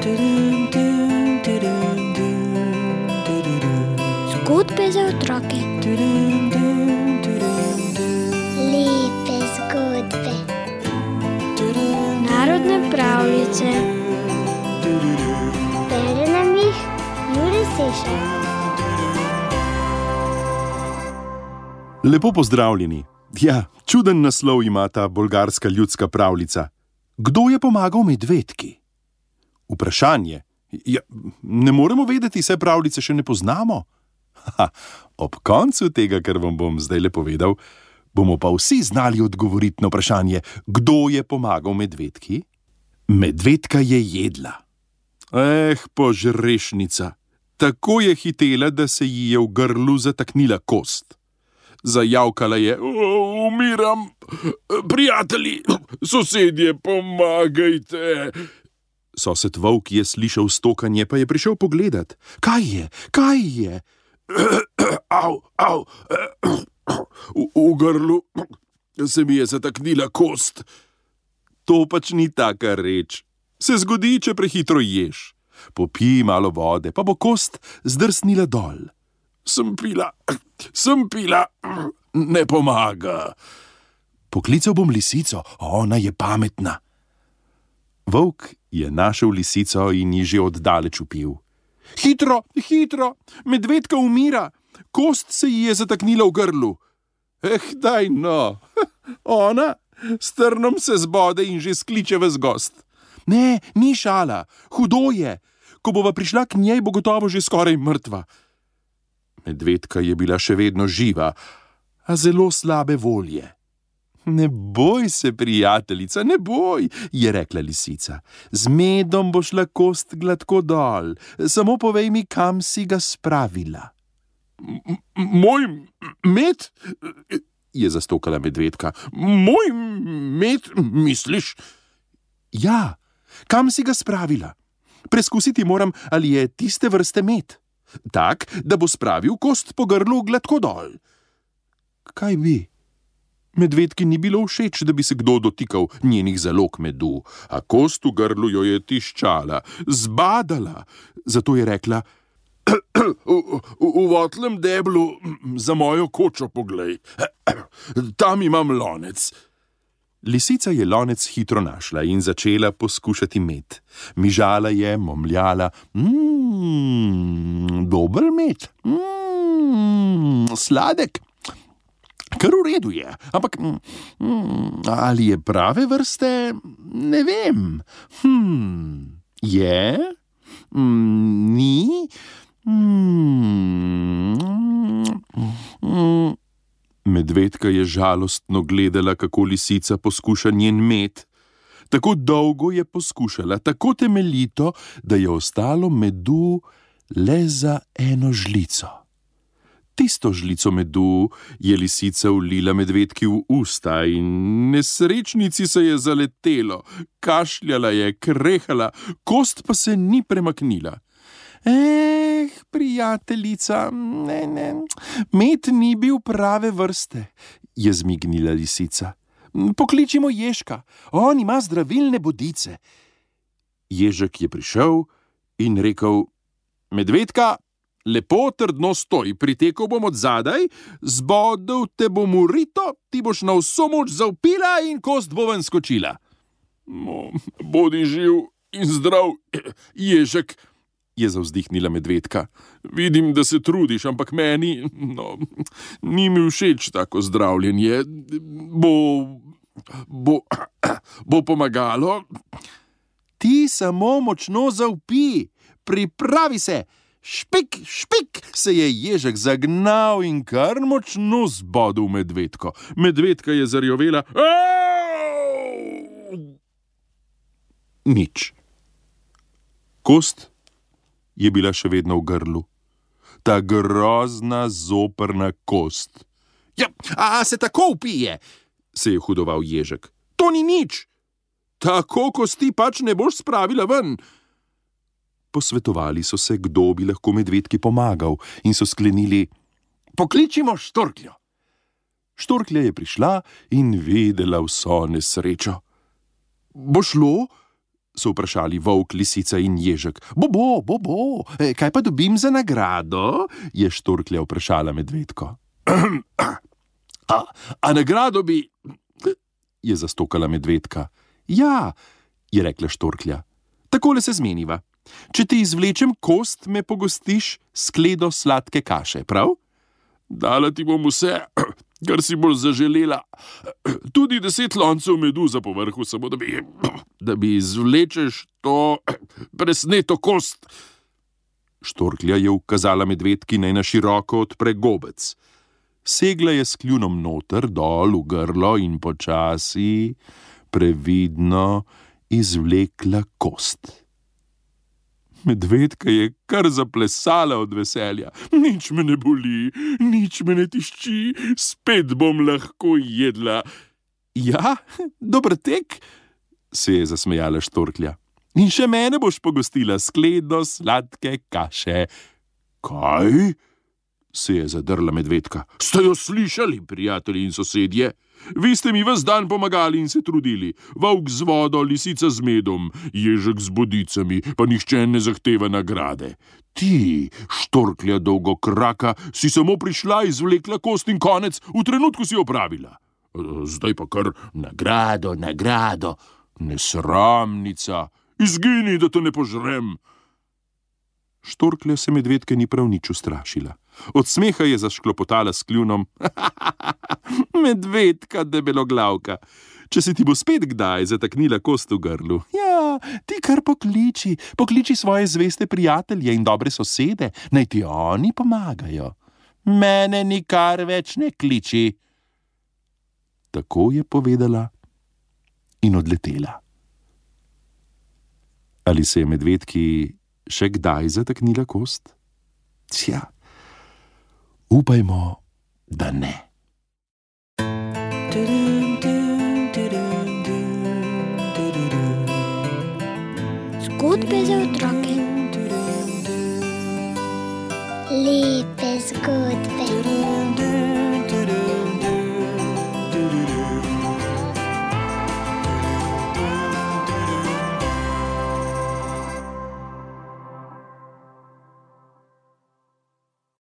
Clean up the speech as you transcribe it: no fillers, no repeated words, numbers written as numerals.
Zgodbe za otroke. Lepe zgodbe. Narodne pravljice. Bere nam jih Jure Sešar. Lepo pozdravljeni. Ja, čuden naslov ima ta bolgarska ljudska pravljica. Kdo je pomagal medvedki? Vprašanje. Ja, ne moremo vedeti, saj pravljice še ne poznamo. Ob koncu tega, kar vam bom zdajle povedal, bomo pa vsi znali odgovoriti na vprašanje, kdo je pomagal medvedki? Medvedka je jedla. Požrešnica. Tako je hitela, da se ji je v grlu zataknila kost. Zajavkala je: umiram, prijatelji, sosedje, pomagajte. Sosed volk je slišal stokanje, pa je prišel pogledat. Kaj je? Au, v grlu se mi je zataknila kost. To pač ni taka reč. Se zgodi, če prehitro ješ. Popij malo vode, pa bo kost zdrsnila dol. Sem pila, ne pomaga. Poklical bom lisico, ona je pametna. Volk je našel lisico in ji že oddaleč vpil. Hitro, medvedka umira, kost se ji je zataknila v grlu. Daj no, ona s trnom se zbode in že skliče ves gost. Ne, ni šala, hudo je, ko bova prišla k njej, bo gotovo že skoraj mrtva. Medvedka je bila še vedno živa, a zelo slabe volje. Ne boj se, prijateljica, ne boj, je rekla lisica. Z medom bo šla kost gladko dol, samo povej mi, kam si ga spravila. Moj med? Je zastokala medvedka. Moj med, misliš? Ja, kam si ga spravila? Preskusiti moram, ali je tiste vrste med. Tak, da bo spravil kost po grlu gladko dol. Kaj bi? Medvedki ni bilo všeč, da bi se kdo dotikal njenih zalog medu, a kost v grlu jo je tiščala, zbadala. Zato je rekla: v votlem deblu za mojo kočo poglej. Tam imam lonec. Lisica je lonec hitro našla in začela poskušati med. Mižala je, momljala. Dober med. Sladek. Kar v redu je, ampak ali je prave vrste, ne vem. Je? Ni? Medvedka je žalostno gledala, kako lisica poskuša njen med. Tako dolgo je poskušala, tako temeljito, da je ostalo medu le za eno žlico. Tisto žlico medu je lisica vlila medvedki v usta in nesrečnici se je zaletelo, kašljala je, krehala, kost pa se ni premaknila. Prijateljica, ne, med ni bil prave vrste, je zmignila lisica. Pokličimo Ježka, on ima zdravilne bodice. Ježek je prišel in rekel: Medvedka, lepo trdno stoj, pritekel bom od zadaj, zbodel te bom v rito, ti boš na vso moč zavpila in kost bo ven skočila. Bodi živ in zdrav, Ježek, je zavzdihnila medvedka. Vidim, da se trudiš, ampak meni, ni mi všeč tako zdravljenje. Bo pomagalo? Ti samo močno zavpi, pripravi se. Špik, se je Ježek zagnal in kar močno zbodel medvedko. Medvedka je zarjovela. Nič. Kost je bila še vedno v grlu. Ta grozna, zoprna kost. Ja, a se tako vpije, se je hudoval Ježek. To ni nič. Tako kosti pač ne boš spravila ven. Posvetovali so se, kdo bi lahko medvedki pomagal, in so sklenili: pokličimo Štorkljo. Štorklja je prišla in vedela vso nesrečo. Bo šlo? so vprašali volk, lisica in ježek. Bo, kaj pa dobim za nagrado? Je štorklja vprašala medvedko. A nagrado bi... je zastokala medvedka. Ja, je rekla štorklja. Takole se zmeniva. Če ti izvlečem kost, me pogostiš s skledo sladke kaše, prav? Dala ti bom vse, kar si bolj zaželela. Tudi 10 loncev medu za povrhu, samo da bi izvlečeš to presneto kost. Štorklja je ukazala medvedki, naj na široko odpre gobec. Segla je s kljunom noter, dol v grlo in počasi, previdno izvlekla kost. Medvedka je kar zaplesala od veselja. Nič me ne boli, nič me ne tišči, spet bom lahko jedla. Ja, dober tek, se je zasmejala štorklja. In še mene boš pogostila s skledo sladke kaše. Kaj? Se je zadrla medvedka. Ste jo slišali, prijatelji in sosedje? Vi ste mi ves dan pomagali in se trudili. Volk z vodo, lisica z medom, ježek z bodicami, pa nihče ne zahteva nagrade. Ti, štorklja dolgokraka, si samo prišla, izvlekla kost in konec, v trenutku si opravila. Zdaj pa kar nagrado. Nesramnica, izgini, da te ne požrem. Štorklja se medvedke ni prav nič ustrašila. Od smeha je zašklopotala s kljunom. Medvedka, debeloglavka, če se ti bo spet kdaj zataknila kost v grlu, ja, ti kar pokliči svoje zveste prijatelje in dobre sosede, naj ti oni pomagajo. Mene nikar več ne kliči. Tako je povedala in odletela. Ali se je medvedki še kdaj zataknila kost? Tja, upajmo, da ne.